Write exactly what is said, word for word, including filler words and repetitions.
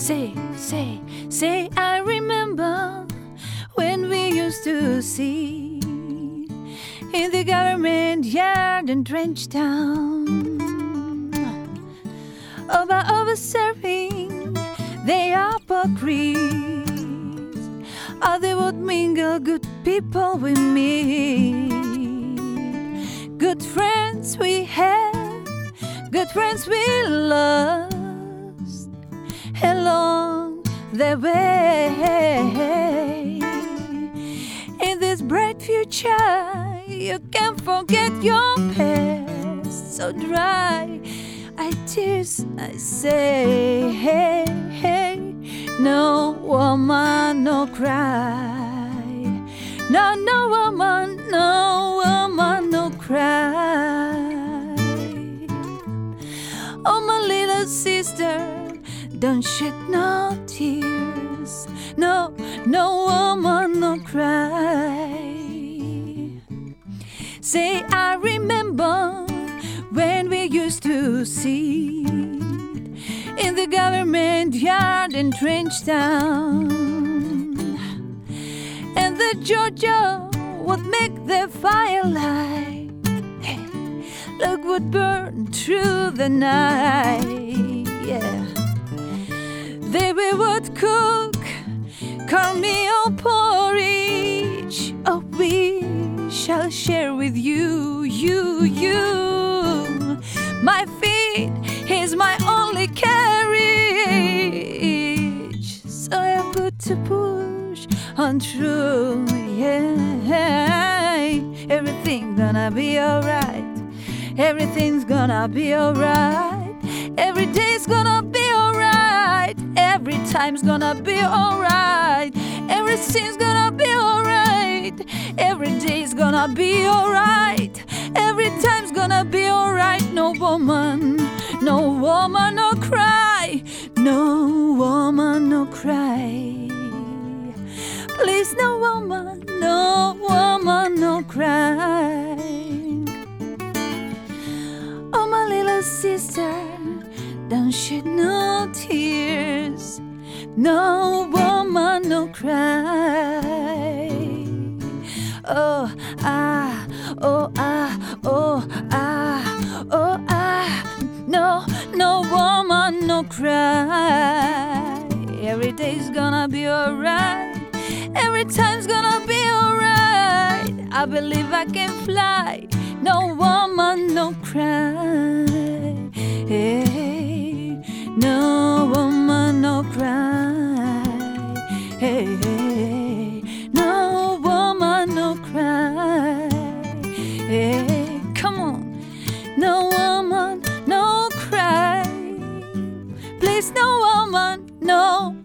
say, say, say, I remember when we used to see in the government yard in Trench Town about over-serving the hypocrites. How they would mingle good people we meet, good friends we had, good friends we lost along the way. In this bright future, you can't forget your past. So dry I tears, I say, hey, hey, no woman, no cry. No, no woman, no woman, no cry. Oh, my little sister, don't shed no tears. No, no woman, no cry. Say, I remember when we used to sit in the government yard in Trench Town, and the Georgia would make the firelight. Hey, look would burn through the night. Yeah, they would cook cornmeal porridge. Oh, we shall share with you, you, you. My feet is my only carriage, so I have got to push on through. Yeah, everything's gonna be alright. Everything's gonna be alright. Every day's gonna be alright. Every time's gonna be alright. Everything's gonna be alright. Every day's gonna be alright. Every time's gonna be alright. No woman, no woman, no cry. No woman, no cry. Please, no woman, no woman, no cry. Oh, my little sister, don't shed no tears. No woman, no cry. Oh, ah, oh, ah, oh, ah, oh, ah. No, no woman, no cry. Every day's gonna be alright. Every time's gonna be alright. I believe I can fly. No woman, no cry. Hey, no woman, no cry. Hey, hey, no woman, no cry. Hey, come on. No woman, no cry. Please, no woman, no